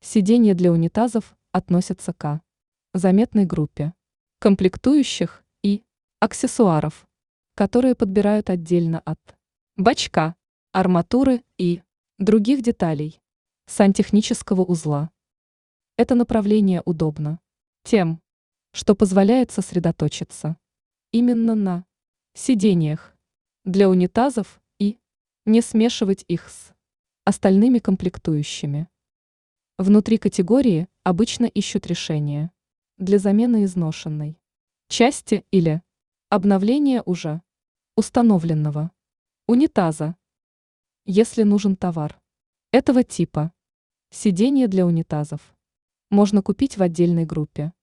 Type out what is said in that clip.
Сиденья для унитазов относятся к заметной группе комплектующих и аксессуаров, которые подбирают отдельно от бачка, арматуры и других деталей сантехнического узла. Это направление удобно тем, что позволяет сосредоточиться именно на сиденьях для унитазов и не смешивать их с остальными комплектующими. Внутри категории обычно ищут решения для замены изношенной части или обновления уже установленного унитаза, если нужен товар этого типа. Сиденья для унитазов можно купить в отдельной группе